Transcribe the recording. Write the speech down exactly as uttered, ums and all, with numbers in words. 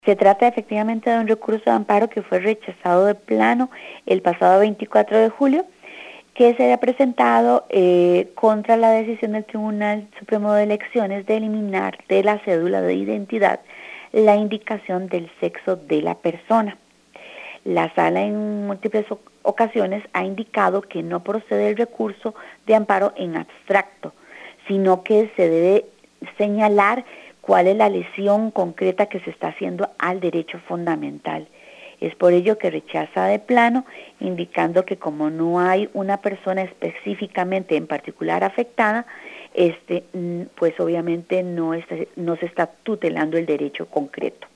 Se trata efectivamente de un recurso de amparo que fue rechazado de plano el pasado veinticuatro de julio, que se había presentado eh, contra la decisión del Tribunal Supremo de Elecciones de eliminar de la cédula de identidad la indicación del sexo de la persona. La sala en múltiples ocasiones ha indicado que no procede el recurso de amparo en abstracto, sino que se debe señalar cuál es la lesión concreta que se está haciendo al derecho fundamental. Es por ello que rechaza de plano, indicando que como no hay una persona específicamente en particular afectada, este, pues obviamente no, está, no se está tutelando el derecho concreto.